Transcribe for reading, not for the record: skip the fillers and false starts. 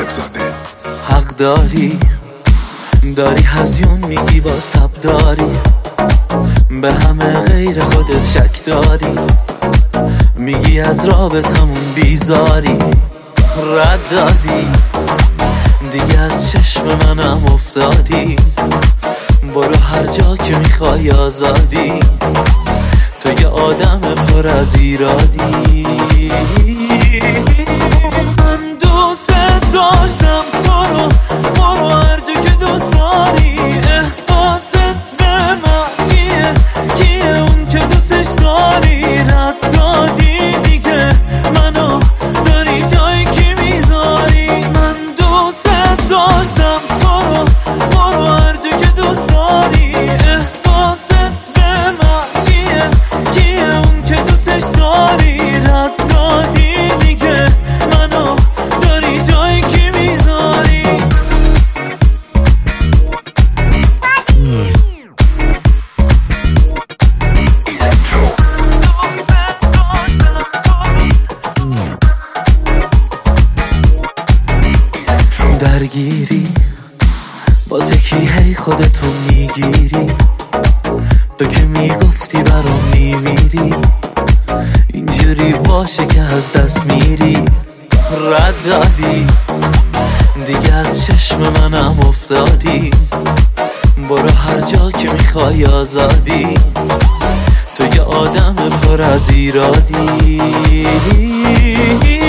طالب زاده. حق داری هزیون میگی باز تب داری، به همه غیر خودت شک داری، میگی از رابطمون بیزاری. رد دادی دیگه از چشم منم افتادی، برو هر جا که میخوای آزادی، تو یه آدم پر از ایرادی. من دوست داشتم تو رو، برو هر جا که دوست داری. احساست به من چیه؟ کیه اون که دوستش داری؟ رد دادی دیگه منو داری جایی که میذاری. من دوست داشتم تو رو، برو هر جا که دوست داری. احساست به من چیه؟ کیه اون که دوستش داری؟ رد دادی دیگه منو داری جایی که میذاری. درگیری باز یکی هی خودتو میگیری، تو که میگفتی برام میمیری، اینجوری باشه که از دست میری. رد دادی دیگه از چشم منم افتادی، برو هر جا که میخوای آزادی، تو یه آدم پر از ایرادی.